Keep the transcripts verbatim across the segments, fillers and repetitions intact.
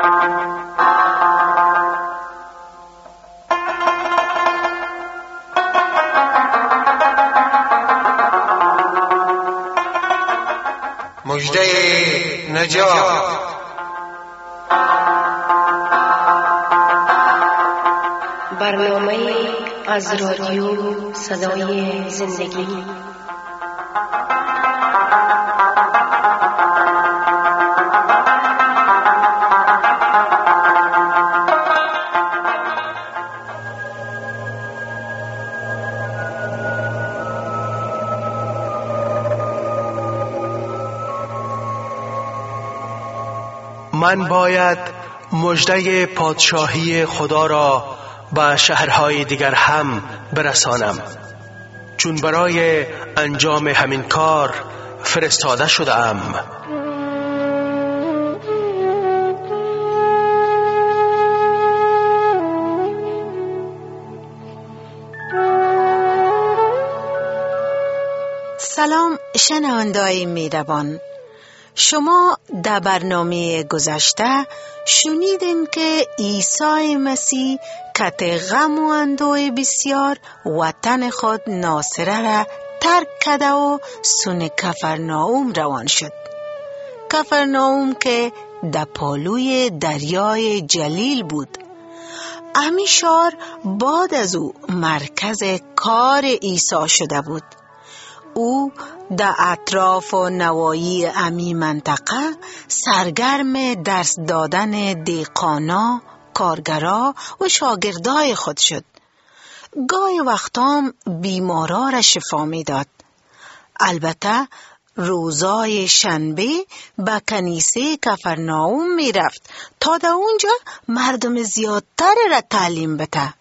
مژده نجات. برنامه از رادیو صدای زندگی. من باید مژده پادشاهی خدا را به شهرهای دیگر هم برسانم، چون برای انجام همین کار فرستاده شده‌ام. سلام شنونده‌های مهربان، شما در برنامه گذشته شنیدین که عیسی مسیح کت غم و اندوه بسیار وطن خود ناصره را ترک کرده و سوی کفرناوم روان شد. کفرناوم که در پالوی دریای جلیل بود. امی شهر بعد از او مرکز کار عیسی شده بود. او در اطراف و نواحی امی منطقه سرگرم درس دادن دهقانا، کارگرا و شاگردای خود شد. گاهی وقتام بیمارا را شفا می داد. البته روزای شنبه به کنیسه کفرناوم می رفت تا در اونجا مردم زیادتر را تعلیم بده.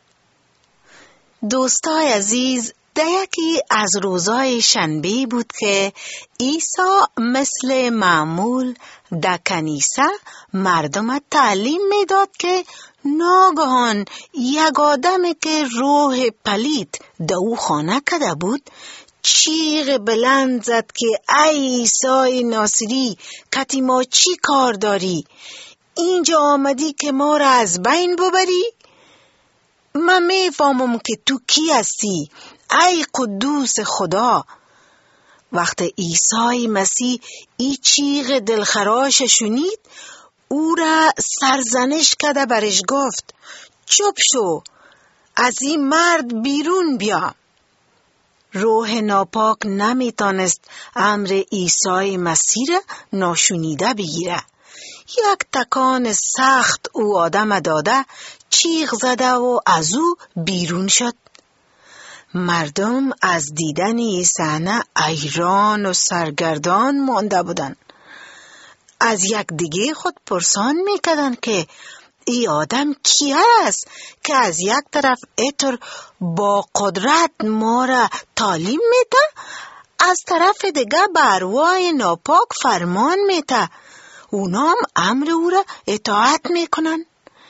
دوستای عزیز، در یکی از روزای شنبه بود که عیسی مثل معمول در کنیسه مردم تعلیم میداد که ناگهان یک آدم که روح پلید در او خانه کرده بود چیغ بلند زد که ای عیسی ناصری، کتی ما چی کار داری؟ اینجا آمدی که ما را از بین ببری؟ من میفهمم که تو کی هستی، ای قدوس خدا. وقت عیسی مسیح ای چیغ دلخراش شنید، او را سرزنش کرده برش گفت چوب شو، از این مرد بیرون بیا. روح ناپاک نمیتانست امر عیسی مسیح را ناشنیده بگیره. یک تکان سخت او آدم داده چیغ زده و از او بیرون شد. مردم از دیدن این صحنه حیران و سرگردان مانده بودند. از یک دیگه خود پرسان میکردند که این آدم کی است که از یک طرف اینطور با قدرت ما را تعلیم میده، از طرف دیگه به ارواح ناپاک فرمان میده، اونا هم امر او را اطاعت میکنن.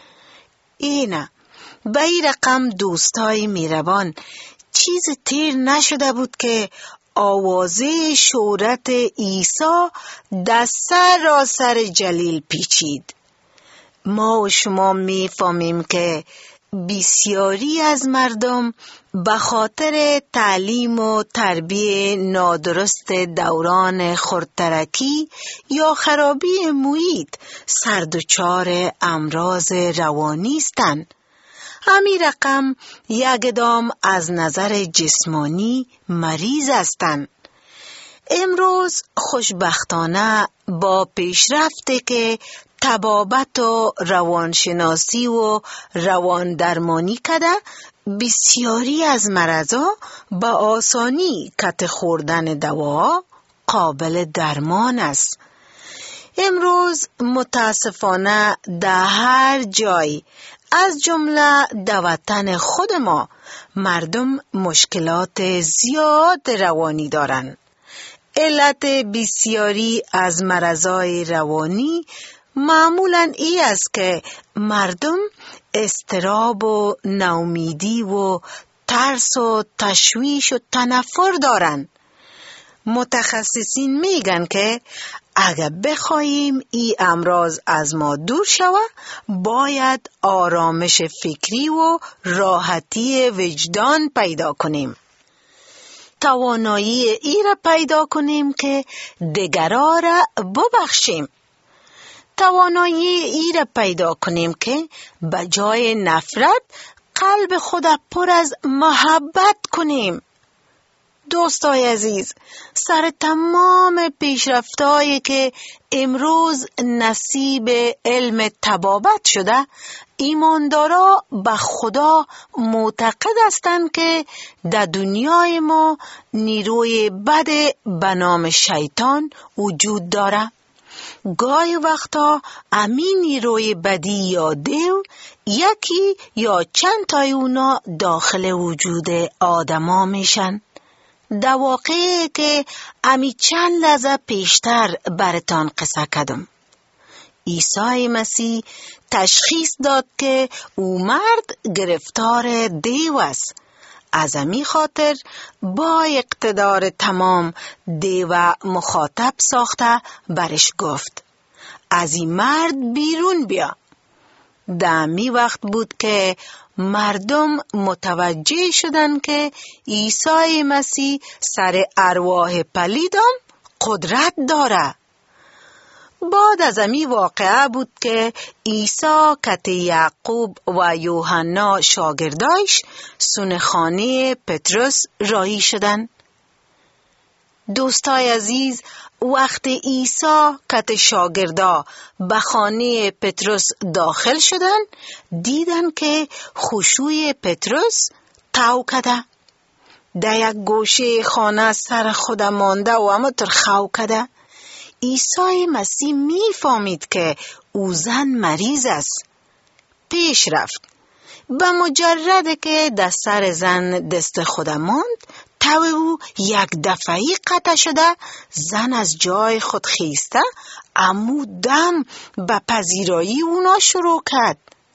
اینه به این رقم دوستای میربان چیز تیر نشده بود که آوازه شهرت عیسی در سراسر جلیل پیچید. ما و شما میفهمیم که بسیاری از مردم به خاطر تعلیم و تربیت نادرست دوران خردترکی یا خرابی محیط سردچار امراض روانی هستند. همین رقم یکدام از نظر جسمانی مریض هستند. امروز خوشبختانه با پیشرفته که طبابت و روانشناسی و روان درمانی کده، بسیاری از مرضا با آسانی کت خوردن دوا قابل درمان است. امروز متاسفانه در هر جای از جمله در وطن خود ما مردم مشکلات زیاد روانی دارند. علت بسیاری از مرضای روانی معمولاً ای است که مردم اضطراب و ناامیدی و ترس و تشویش و تنفر دارند. متخصصین میگن که اگر بخواهیم این امراض از ما دور شود، باید آرامش فکری و راحتی وجدان پیدا کنیم. توانایی ای را پیدا کنیم که دیگران را ببخشیم. توانایی ای را پیدا کنیم که به جای نفرت قلب خود پر از محبت کنیم. دوستای عزیز، سر تمام پیشرفتایی که امروز نصیب علم طبابت شده، ایماندارا به خدا معتقد هستند که در دنیای ما نیروی بد به نام شیطان وجود داره. گاهی وقتا همین نیروی بدی یا دیو یکی یا چند تای اونا داخل وجود آدما میشن. در واقع که امی چند لحظه پیشتر برتان قصه کردم. عیسی مسیح تشخیص داد که او مرد گرفتار دیو است. از امی خاطر با اقتدار تمام دیو مخاطب ساخته برش گفت از این مرد بیرون بیا. دمی وقت بود که مردم متوجه شدن که عیسی مسیح سر ارواح پلیدم قدرت داره. بعد از امی واقعه بود که عیسی کت یعقوب و یوحنا شاگردایش سونخانه پتروس راهی شدن. دوستای عزیز، وقت عیسی کت شاگردا به خانه پتروس داخل شدن، دیدن که خشوع پتروس تاو کده. در یک گوشه خانه سر خود مانده و همطور خو کده. عیسی مسیح می فهمید که او زن مریض است. پیش رفت. به مجرد که در سر زن دست خود ماند، تو او یک دفعی قطع شده. زن از جای خود خیسته امو دم به پذیرایی اونا شروع کرد.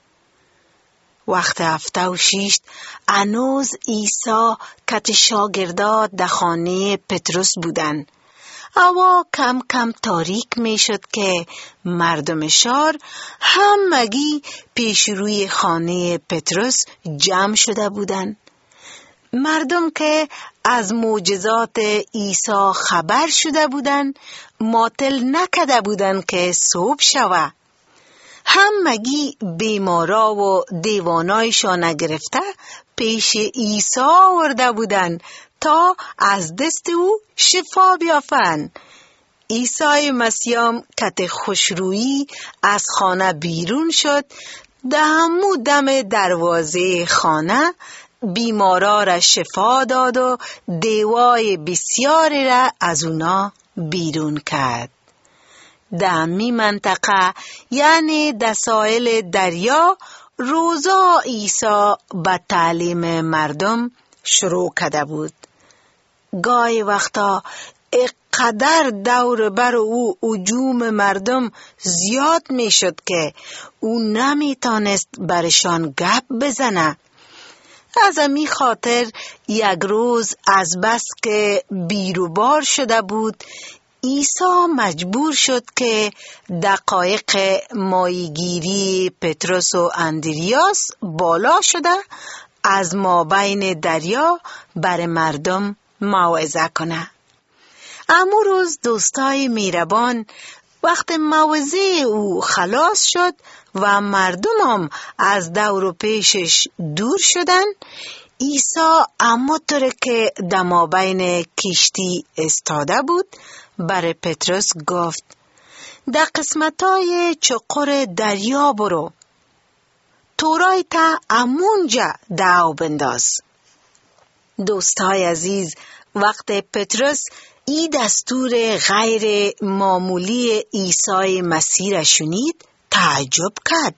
وقت هفته و شیشت هنوز عیسی کت شاگردا در خانه پتروس بودن. هوا کم کم تاریک می شد که مردم شهر همگی پیش روی خانه پتروس جمع شده بودند. مردم که از معجزات عیسی خبر شده بودند ماطل نکده بودند که صبح شود. همگی بیمارا و دیوانایشان گرفته پیش عیسی آورده بودند تا از دست او شفا بیافند. عیسی مسیح کت خوشرویی از خانه بیرون شد. در همو دم دروازه خانه بیمارا را شفا داد و دیوای بسیاری را از اونا بیرون کرد. در می منطقه یعنی در ساحل دریا روزا عیسی به تعلیم مردم شروع کرده بود. گاهی وقتا اقدر دور بر او هجوم مردم زیاد می شد که او نمی تانست برشان گپ بزنه. از امی خاطر یک روز از بس که بیروبار شده بود، عیسی مجبور شد که دقایق ماهیگیری پتروس و اندریاس بالا شده از مابین دریا بر مردم موعظه کنه. اما روز دوستای میربان وقت موعظه او خلاص شد و مردم هم از دور و پیشش دور شدن، عیسی اما طور که در مابین کشتی استاده بود بر پتروس گفت در قسمتای چقر دریا برو، تورای تا امونجا داو بنداز. دوستای عزیز، وقت پتروس ای دستور غیر معمولی عیسی مسیح را شنید تعجب کرد.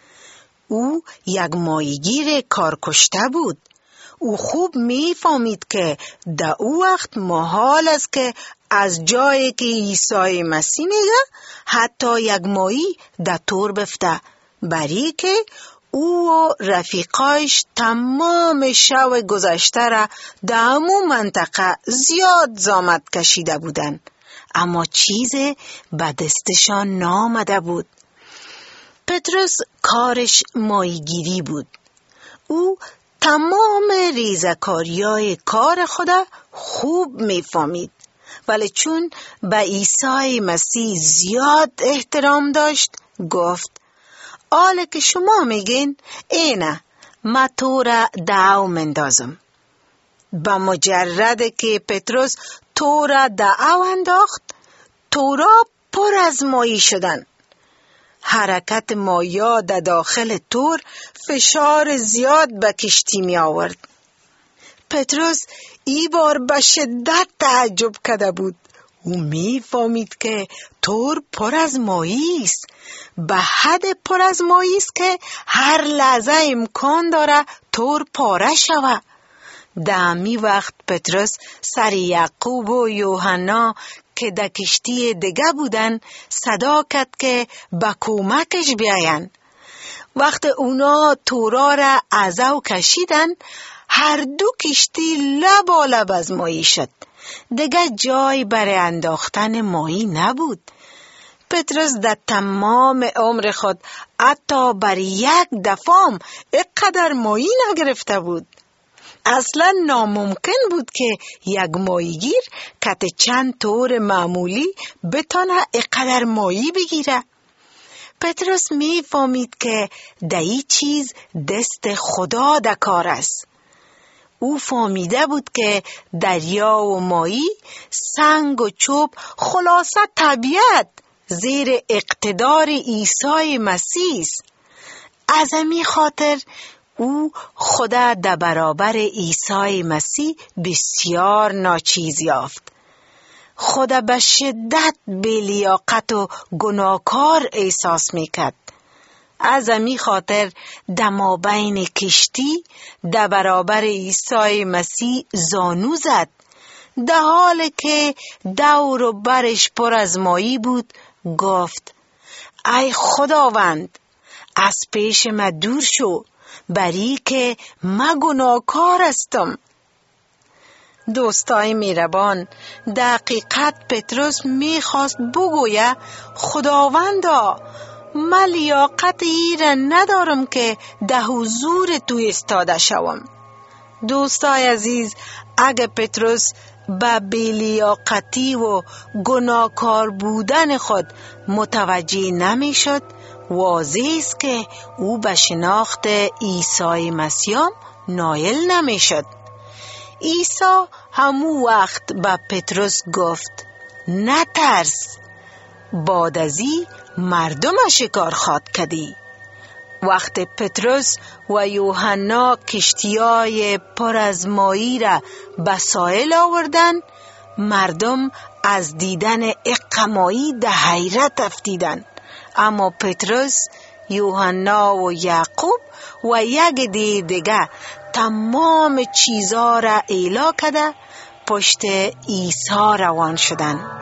او یک ماهیگیر کارکشته بود. او خوب می فهمید که در او وقت محال است که از جایی که عیسی مسیح میگه حتی یک ماهی در تور بفته، برای که او و رفیقایش تمام شب گذشته را در همون منطقه زیاد زحمت کشیده بودن، اما چیزی به دستشان نامده بود. پتروس کارش ماهیگیری بود. او تمام ریزکاریای کار خدا خوب میفهمید، ولی چون به عیسی مسیح زیاد احترام داشت گفت آله که شما میگین اینه، ما تو را دعو مندازم. با مجرد که پتروس تو را دعو انداخت، تو را پر از ماهی شدن. حرکت مایا در داخل تور فشار زیاد به کشتی می آورد. پتروس ای بار به شدت تعجب کرده بود. او می فهمید که تور پر از ماهی است، به حد پر از ماهی است که هر لحظه امکان داره تور پاره شود. در می وقت پتروس سر یعقوب و یوحنا که در کشتی دیگه بودن صدا کرد که به کمکش بیاین. وقت اونا تورا را از او کشیدن، هر دو کشتی لبالب از ماهی شد. دیگه جای برای انداختن ماهی نبود. پتروس در تمام عمر خود حتی بر یک دفعه اینقدر ماهی نگرفته بود. اصلا ناممکن بود که یک ماهیگیر کت چند تور معمولی بتانه اینقدر ماهی بگیره. پتروس می فهمید که دایی چیز دست خدا در کار است. او فهمیده بود که دریا و ماهی، سنگ و چوب، خلاصه طبیعت زیر اقتدار عیسی مسیح است. از همین خاطر او خدا در برابر عیسی مسیح بسیار ناچیز یافت. خدا به شدت بی‌لیاقت و گناهکار احساس میکرد. از همین خاطر در مابین کشتی در برابر عیسی مسیح زانو زد. در حالی که دور و برش پر از ماهی بود گفت ای خداوند، از پیش من دور شو، بری که من گناهکار هستم. دوستای میربان، دقیقت پتروس میخواست بگوید خداوندا، من لیاقت ای را ندارم که در حضور تو ایستاده شوم. دوستای عزیز، اگه پتروس به بی‌لیاقتی و گناهکار بودن خود متوجه نمی شد، واضح است که او به شناخت عیسی مسیح نایل نمی شد. عیسی همون وقت به پتروس گفت نترس، بعد از این مردم شکار خواد کردی. وقت پتروس و یوحنا کشتیای پر از ماهی را به ساحل آوردن، مردم از دیدن اقمایی در حیرت افتیدند. اما پتروس، یوحنا و یعقوب و یک دی دیگه تمام چیزا را اعلا کرده پشت عیسی روان شدند.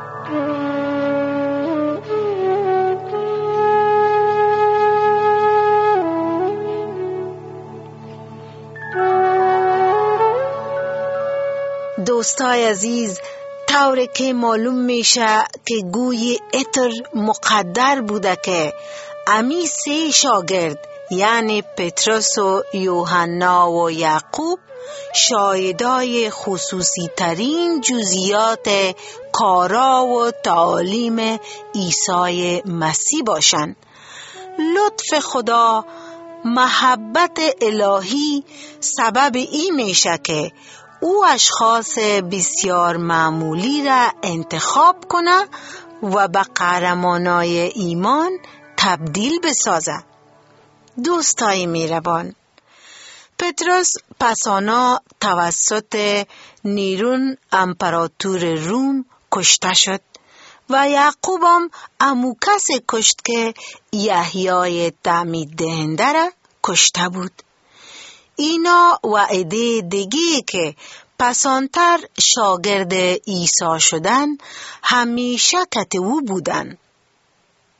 دوستای عزیز، طوری که معلوم میشه که گوی عطر مقدر بوده که امی سه شاگرد یعنی پتروس و یوحنا و یعقوب شاهدای خصوصی ترین جزئیات کارا و تعالیم عیسی مسیح باشند. لطف خدا، محبت الهی سبب این میشه که او اشخاص بسیار معمولی را انتخاب کنه و به قهرمانای ایمان تبدیل بسازه. دوستای میربان، پتروس پسانا توسط نیرون امپراتور روم کشته شد و یعقوب هم امو کسی کشت که یحیای تعمید دهنده را کشته بود. اینا و عده دیگه که پسانتر شاگرد عیسی شدن همیشه کت او بودن.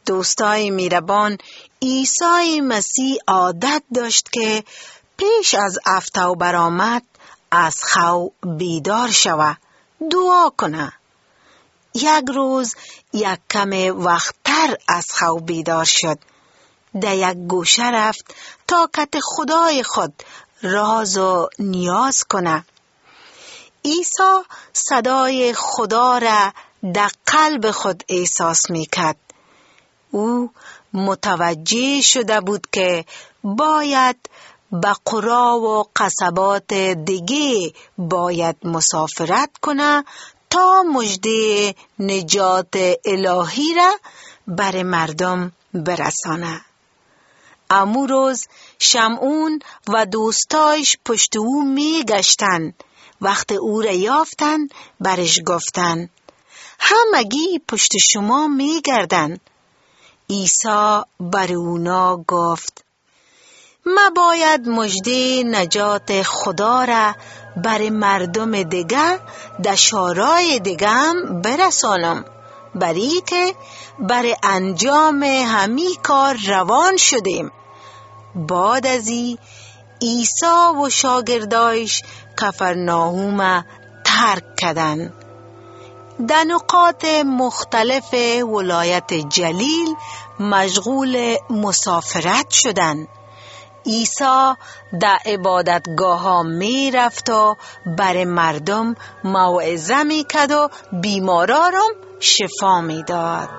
دوستای میربان، عیسی مسیح عادت داشت که پیش از افتو برآمد از خواب بیدار شوه، دعا کنه. یک روز یک کم وقتتر از خواب بیدار شد. در یک گوشه رفت تا کت خدای خود راز و نیاز کنه. عیسی صدای خدا را در قلب خود احساس میکرد. او متوجه شده بود که باید به قرا و قصبات دیگه باید مسافرت کنه تا مژده نجات الهی را بر مردم برسانه. امو روز شمعون و دوستایش پشت او می گشتن. وقت او را یافتن برش گفتن همگی پشت شما می گردن. عیسی بر اونا گفت ما باید مژده نجات خدا را بر مردم دیگه در شارای دیگه هم برسانم، بری که بر انجام همی کار روان شدیم. بعد از ای عیسی و شاگردایش کفرناهوم ترک کردند. در نقاط مختلف ولایت جلیل مشغول مسافرت شدند. عیسی در عبادتگاه ها می رفت و بر مردم موعظه می کرد و بیمارا را شفا می داد.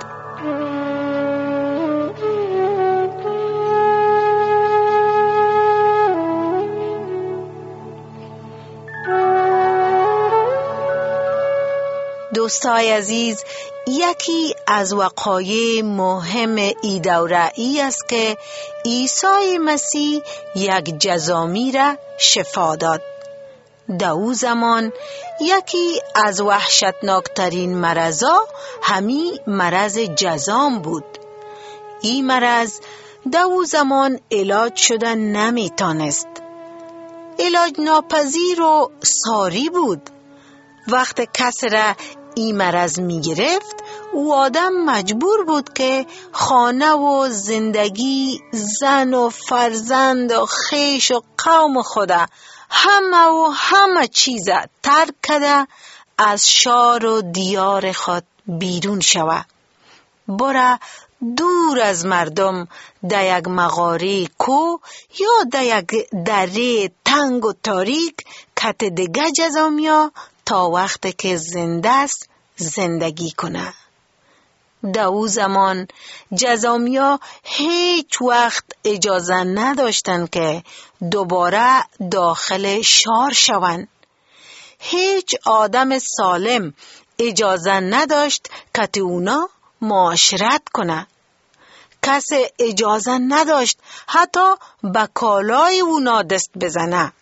دوستای عزیز، یکی از وقایع مهم ای دوره ای است که عیسی مسیح یک جزامی را شفا داد. در او زمان یکی از وحشتناکترین مرضا همی مرض جزام بود. این مرض در او زمان علاج شدن نمی تانست. علاج ناپذیر و ساری بود. وقت کس را این مرض می گرفت، او آدم مجبور بود که خانه و زندگی، زن و فرزند و خیش و قوم خدا همه و همه چیز ترک کرده از شار و دیار خود بیرون شود. برا دور از مردم در یک مغاره کو یا در یک دره تنگ و تاریک کت دیگه جزامیا تا وقت که زنده است زندگی کنه. در او زمان جزامیا هیچ وقت اجازه نداشتند که دوباره داخل شار شوند. هیچ آدم سالم اجازه نداشت که اونا معاشرت کنه. کس اجازه نداشت حتی به کالای اونا دست بزنه.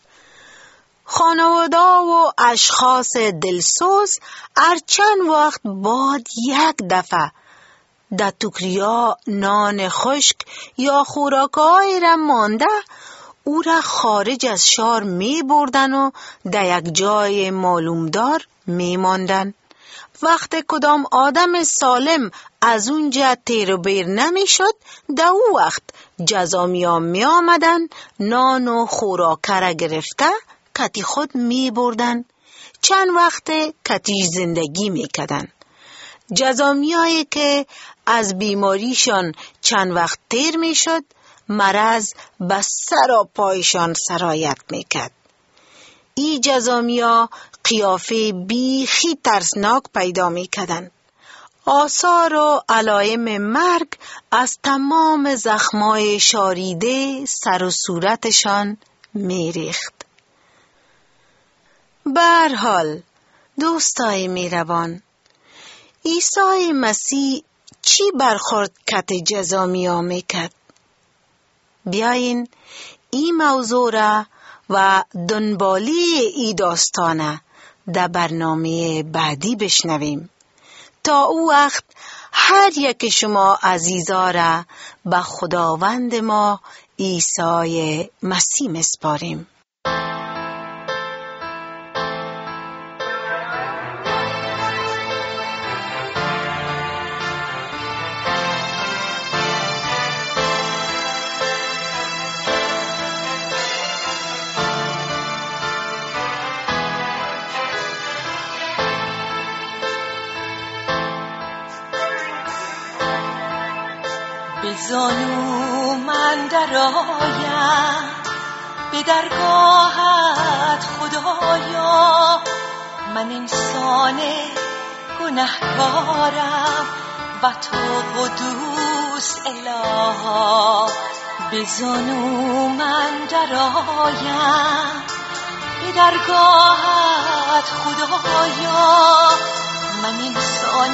خانواده و اشخاص دلسوز هر چند وقت بعد یک دفعه در ټوکریا نان خشک یا خوراک‌های را مانده او را خارج از شار می بردن و در یک جای معلومدار می ماندن. وقت کدام آدم سالم از اونجا تیر و بیر نمی شد، در او وقت جزامیا می آمدن نان و خوراکه را گرفته کتی خود می بردن. چند وقت کتی زندگی می کدن. جزامیایی که از بیماریشان چند وقت تیر می شد، مرض به سر و پایشان سرایت می کد. ای جزامیا قیافه بیخی ترسناک پیدا می کدن. آثار و علائم مرگ از تمام زخمای شاریده سر و صورتشان می ریخت. به هر حال دوستای میروان، عیسی مسیح چی برخورد کت جزامیا میکرد؟ بیاین این موضوع را و دنبالی ای داستانه در برنامه بعدی بشنویم. تا او وقت هر یک شما عزیزا را به خداوند ما عیسی مسیح مسپاریم. من درآیم به درگاهت خدایا. من انسان گنهکارم و تو قدوس اله. به زانو من درآیم به درگاهت خدایا. من انسان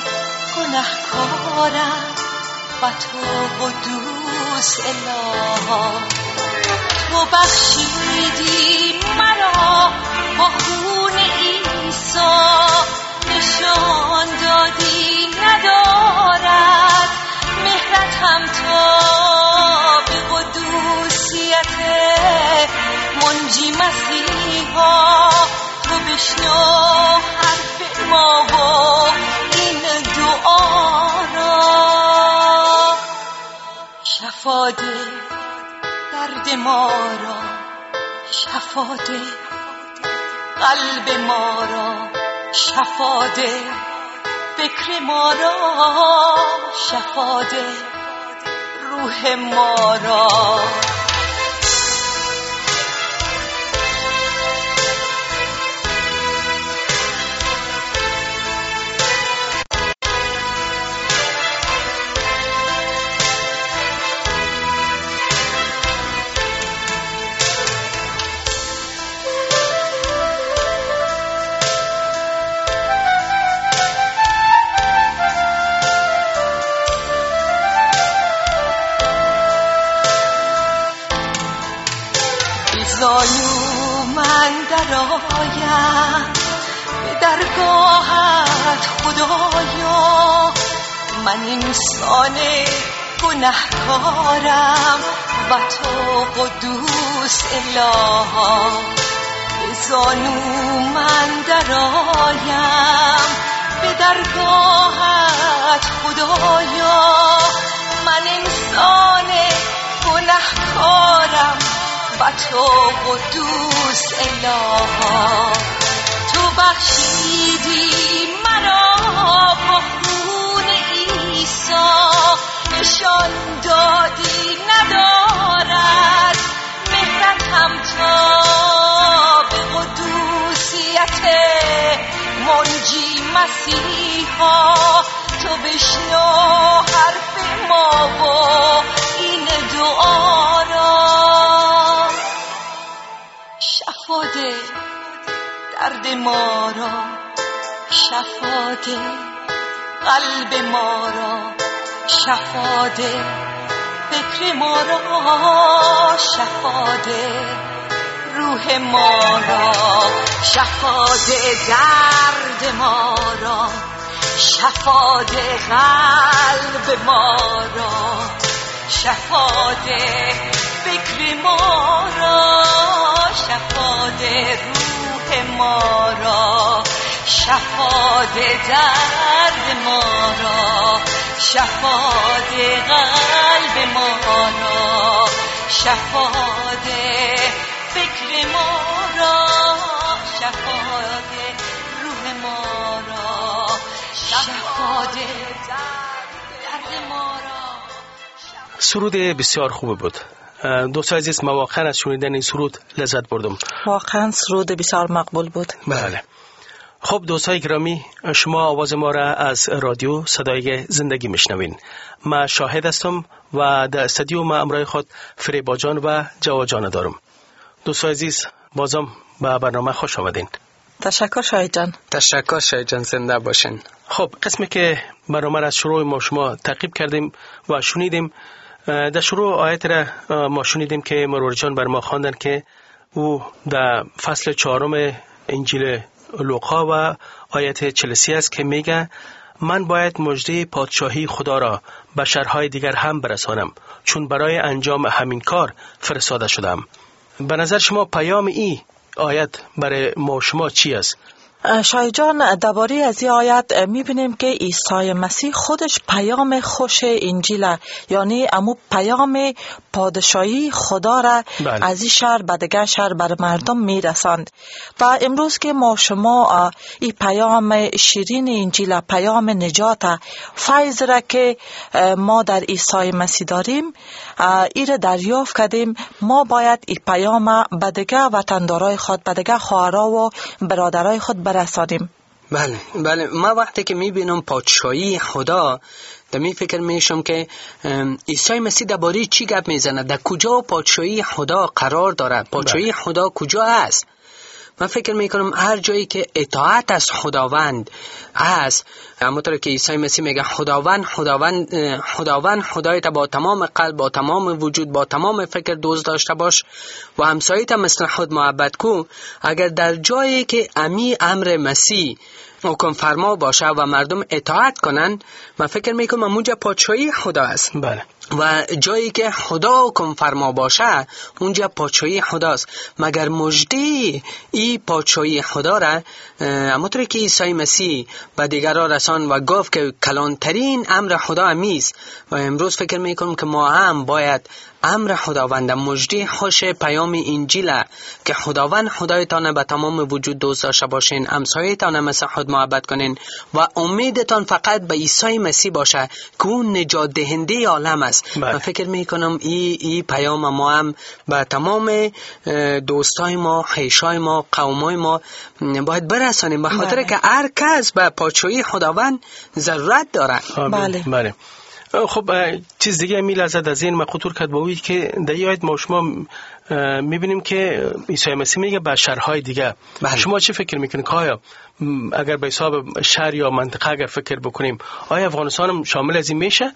گنهکارم و تو قدوس اله. تو بخشیدی مرا با خون عیسی، نشان دادی ندارد مهرتم تا به قدوسیت منجی مسیحا. تو بشنو حرف ما و این دعا را. شفا ده درد ما را، شفا ده قلب ما را، شفا ده فکر ما را، شفا ده روح ما را. زانو من درآیم به درگاهت خدایا. من انسان گنهکارم و تو قدوس اله. به زانو من درآیم به درگاهت خدایا. من انسان گنهکارم و تو قدوس اله. تو بخشیدی مرا با خون عیسی، نشان دادی ندارد مهرتم تا به قدوسیت منجی مسیحا. تو بشنو حرف ما و این دعا را. شفا ده درد ما را، شفا ده قلب ما را، شفا ده فکر ما را، شفا ده روح ما را. شفا ده درد ما را، شفا ده قلب ما را، شفا ده فکر ما را، شفا ده روح ما را. شفا ده درد ما را، شفا ده قلب ما را، شفا ده فکر ما را، شفا ده روح ما را، شفا ده درد ما را. سرود بسیار خوب بود. دوستان عزیز، ما واقعا از شنیدن این سرود لذت بردم. واقعا سرود بسیار مقبول بود. بله. خب دوستای گرامی، شما آواز ما را از رادیو صدای زندگی میشنوین. من شاهد هستم و در استودیو ما امرای خود فریبا جان و جواد جان دارم. دوستان عزیز، بازم به برنامه خوش آمدین. تشکر شاهد جان. تشکر شاهد جان، زنده باشین. خب قسمی که برنامه را از شروع ما شما تعقیب کردیم و شنیدیم، در شروع آیت را ما شنیدیم که مرور جان بر ما خواندن که او در فصل چهارم انجیل لوقا و آیت چهل و سه است که میگه من باید مژده پادشاهی خدا را به شهرهای دیگر هم برسانم، چون برای انجام همین کار فرستاده شدم. به نظر شما پیام این آیت برای ما شما چی است؟ شاه جان، درباره از این آیت میبینیم که عیسی مسیح خودش پیام خوش انجیل، یعنی امو پیام پادشاهی خدا را بله. از این شهر به دیگر شهر بر مردم میرساند. و امروز که ما شما این پیام شیرین انجیل، پیام نجات، فیض را که ما در عیسی مسیح داریم، این را دریافت کردیم، ما باید این پیام به دیگر وطندارای خود، به دیگر خواهرها و برادرای خود برسانیم. بله بله، ما وقتی که میبینم پادشاهی خدا، در می فکر میشم که عیسی مسیح درباره چی گپ میزنه، در کجا پادشاهی خدا قرار داره، پادشاهی خدا کجا است. من فکر میکنم هر جایی که اطاعت از خداوند است، همونطور که عیسی مسیح میگه خداوند خداوند خداوند خدایت با تمام قلب، با تمام وجود، با تمام فکر دوست داشته باش و همسایت مثل خود محبت کو. اگر در جایی که امی امر مسیح حکم فرما باشه و مردم اطاعت کنن، من فکر میکنم اونجا پادشاهی خدا است. بله. و جایی که خدا حکم فرما باشه اونجا پادشاهی خداست. مگر مجدی ای پادشاهی خدا را همونطور که عیسی مسیح به دیگران رسان و گفت که کلانترین امر خدا همیست، و امروز فکر میکنم که ما هم باید امر خداوند، مجدی خوش پیام انجیل که خداوند خدایتان به تمام وجود دوست داشته باشین، همسایتان مثل خود محبت کنین و امیدتان فقط به عیسی مسیح باشه که اون نجات دهنده عالم است. من فکر میکنم ای ای پیام ما هم به تمام دوستای ما، خویشای ما، قومای ما باید برسانیم، به خاطر که هر کس به پادشاهی خداوند ضرورت داره. بله بله. خب چیز دیگه می لحظت از این ما خطور کرد با اوی که در این آیت ما شما میبینیم که عیسی مسیح میگه به شهرهای دیگه. بله. شما چی فکر میکنید که آیا اگر به حساب شهر یا منطقه اگر فکر بکنیم، آیا افغانستان هم شامل از این میشه؟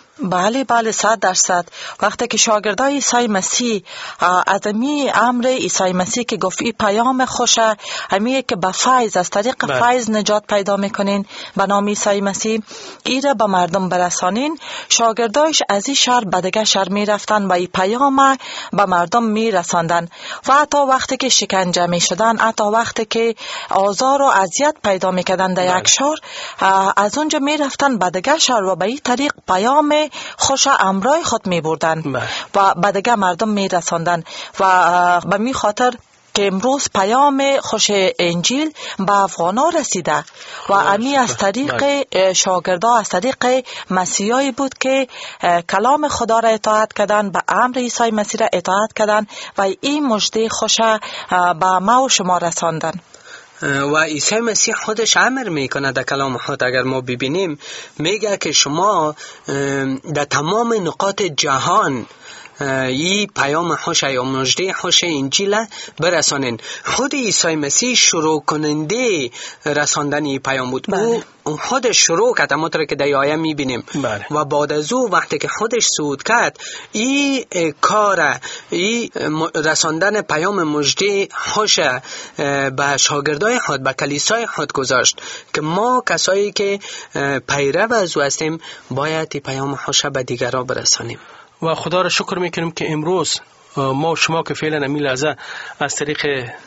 بله بله، صد درصد. وقتی که شاگردای عیسی مسیح از امی امر عیسی مسیح که گفت این پیام خوشه، امیه که به فیض، از طریق بله. فیض نجات پیدا میکنین به نام عیسی مسیح، ایره به مردم برسانین، شاگردایش از این شهر به دیگه شهر میرفتن و این پیام به مردم میرساندن. و حتی وقتی که شکنجه میشدن، حتی وقتی که آزار و اذیت پیدا میکردن در بله. یک شهر، از اونجا میرفتن به دیگه شهر و به این طریق پیام خوش امرای خود می بردن و به دیگه مردم می رساندن. و به می خاطر که امروز پیام خوش انجیل به افغانا رسیده و امی از طریق شاگردا، از طریق مسیحایی بود که کلام خدا را اطاعت کردن، به امر عیسی مسیح را اطاعت کردن و این مژده خوش به ما و شما رساندن. و عیسی مسیح خودش امر میکنه در کلام خود، اگر ما ببینیم میگه که شما در تمام نقاط جهان ای پیام خوش یا مژده خوش انجیل برسانین. خود عیسی مسیح شروع کننده رساندن این پیام بود. بله. او خودش شروع کرد، همونطور که در آیه میبینیم. بله. و بعد از او وقتی که خودش صعود کرد، این کار این رساندن پیام مژده خوش به شاگردای خود، به کلیسای خود گذاشت که ما کسایی که پیرو از او هستیم باید این پیام خوش به دیگران برسانیم. و خدا را شکر میکنیم که امروز ما و شما که فعلا امی لحظه از طریق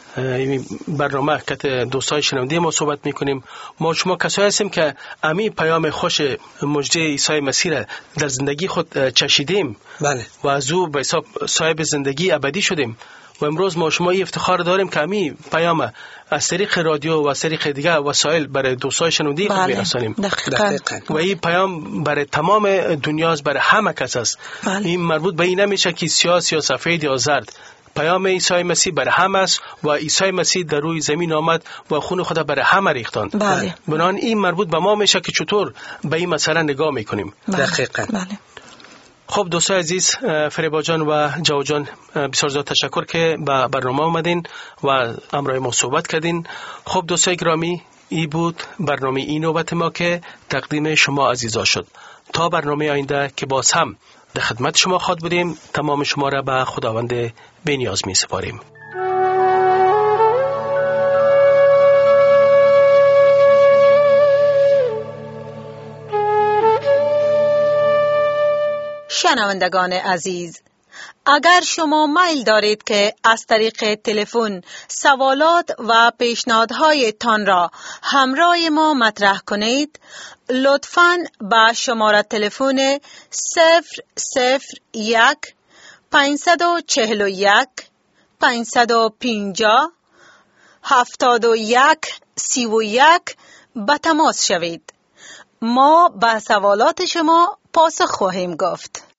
برنامه که دوستای شنونده ما صحبت میکنیم، ما و شما کسایی هستیم که امی پیام خوش مژده عیسی مسیح را در زندگی خود چشیدیم. بله. و از او به حساب صاحب زندگی ابدی شدیم. و امروز ما شما این افتخار داریم که امی پیام از طریق رادیو و از طریق دیگه وسایل برای دوستای شنونده خود میرسانیم. دقیقاً. و این پیام برای تمام دنیاست، برای همه کس است. بله. این مربوط به این نمیشه که سیاسی یا سفید یا زرد. پیام عیسی مسیح برای همه است و عیسی مسیح در روی زمین آمد و خون خدا برای همه ریختان. بله. بنابراین این مربوط به ما میشه که چطور به این مسئله نگاه میکنیم. دقیقاً. بله. خب دوستای عزیز، فریبا جان و جو جان بسیار زیاد تشکر که به برنامه اومدین و همراه ما صحبت کردین. خب دوستای گرامی، ای بود برنامه این نوبت ما که تقدیم شما عزیزا شد. تا برنامه آینده که باز هم در خدمت شما خواهد بودیم، تمام شما را به خداوند بی‌نیاز می سپاریم. شنوندگان عزیز، اگر شما میل دارید که از طریق تلفن سوالات و پیشنهادهای تان را همراه ما مطرح کنید، لطفاً با شماره تلفن صفر صفر یک پنجصد و چهل و یک پنجصد و پنجاه هفتاد و یک سی و یک به تماس شوید. ما به سوالات شما پاسخ خواهیم گفت.